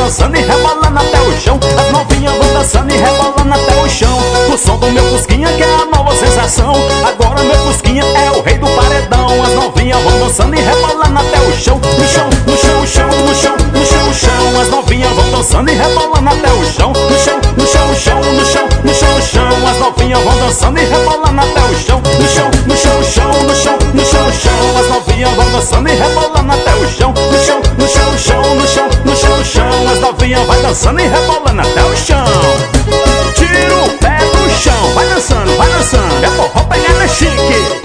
dançando e rebolando até o chão. As novinhas vão dançando e rebolando até o chão. O som do meu Fusquinha que é a nova sensação. Agora meu Fusquinha é o rei do paredão. As novinhas vão dançando e rebolando até o chão. No chão, no chão, chão, no chão, no chão, chão. As novinhas vão dançando e rebolando até o chão. No chão, no chão, chão, no chão, no chão, chão. As novinhas vão dançando e rebolando até o chão. No chão, no chão, chão, no chão, no chão, chão. As novinhas vão dançando e rebolando até o chão. No chão, no chão, chão, no chão, no chão, chão. As novinhas vai dançando e rebolando até o chão. Tira o pé do chão, vai dançando, vai dançando. É forró pegada chique.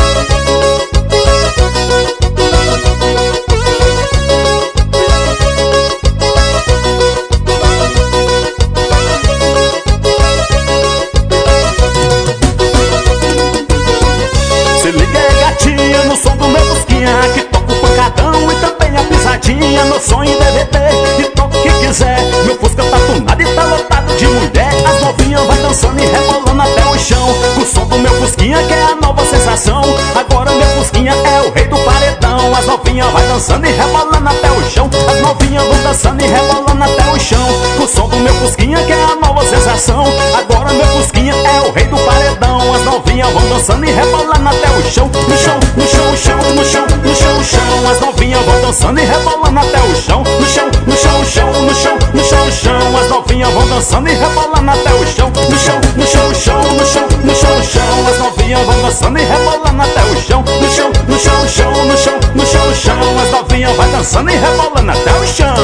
Se liga aí, gatinha, no som do meu Fusquinha, que toca o pancadão e também a pisadinha. No som em DVD, e toca o que quiser. Meu Fusca tá tunado e tá lotado de mulher. As novinhas vai dançando e rebolando até o chão. O som do meu Fusquinha que é a nova sensação. Agora meu Fusquinha é o rei do paredão. As novinhas vai dançando e rebolando até o chão. As novinhas vão dançando e rebolando até o chão. O som do meu Fusquinha que é a nova sensação. Agora meu Fusquinha é o rei do paredão. As novinhas vão dançando e rebolando até o chão. No chão, no chão, chão, no chão, no chão, chão. As novinhas vão dançando e rebolando até o chão. No chão, no chão, chão, no chão, no chão, chão. As novinhas vão dançando e rebolando até o chão. No chão, no chão, chão, no chão, no chão, chão. As novinhas vão dançando e rebolando até o chão. No chão, no chão, chão, no chão, no chão, chão. As novinhas vai dançando e rebolando até o chão.